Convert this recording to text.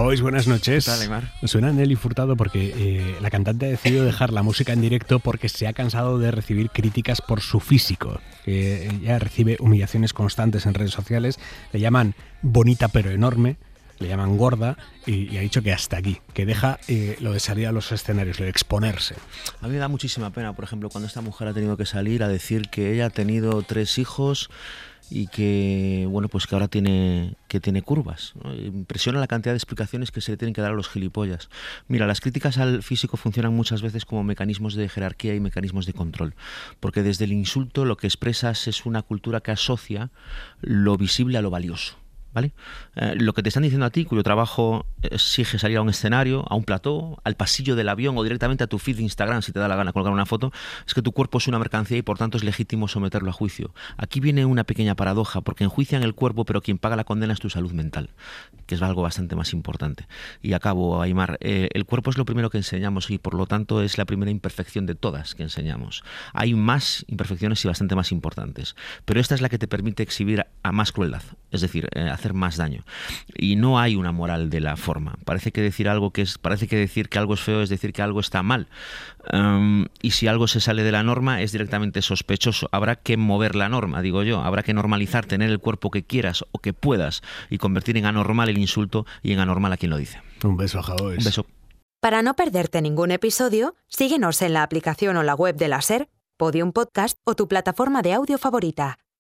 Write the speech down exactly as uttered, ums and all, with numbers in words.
Boys, buenas noches. ¿Qué tal, Aimar? Suena Nelly Furtado porque eh, la cantante ha decidido dejar la música en directo porque se ha cansado de recibir críticas por su físico. Eh, ella recibe humillaciones constantes en redes sociales, le llaman bonita pero enorme, le llaman gorda y, y ha dicho que hasta aquí, que deja eh, lo de salir a los escenarios, lo de exponerse. A mí me da muchísima pena, por ejemplo, cuando esta mujer ha tenido que salir a decir que ella ha tenido tres hijos y que, bueno, pues que ahora tiene, que tiene curvas, ¿no? Impresiona la cantidad de explicaciones que se le tienen que dar a los gilipollas. Mira, las críticas al físico funcionan muchas veces como mecanismos de jerarquía y mecanismos de control, porque desde el insulto lo que expresas es una cultura que asocia lo visible a lo valioso. ¿Vale? Eh, lo que te están diciendo a ti, cuyo trabajo exige salir a un escenario, a un plató, al pasillo del avión o directamente a tu feed de Instagram, si te da la gana colgar una foto, es que tu cuerpo es una mercancía y por tanto es legítimo someterlo a juicio. Aquí viene una pequeña paradoja, porque enjuician el cuerpo, pero quien paga la condena es tu salud mental, que es algo bastante más importante. Y acabo, Aimar, eh, el cuerpo es lo primero que enseñamos y por lo tanto es la primera imperfección de todas que enseñamos. Hay más imperfecciones y bastante más importantes, pero esta es la que te permite exhibir a más crueldad, es decir, eh, hacer más daño. Y no hay una moral de la forma. Parece que decir algo que es, parece que decir que algo es feo es decir que algo está mal. Um, y si algo se sale de la norma es directamente sospechoso. Habrá que mover la norma, digo yo. Habrá que normalizar, tener el cuerpo que quieras o que puedas y convertir en anormal el insulto y en anormal a quien lo dice. Un beso, Jabois. Un beso. Para no perderte ningún episodio, síguenos en la aplicación o la web de la SER, Podium Podcast o tu plataforma de audio favorita.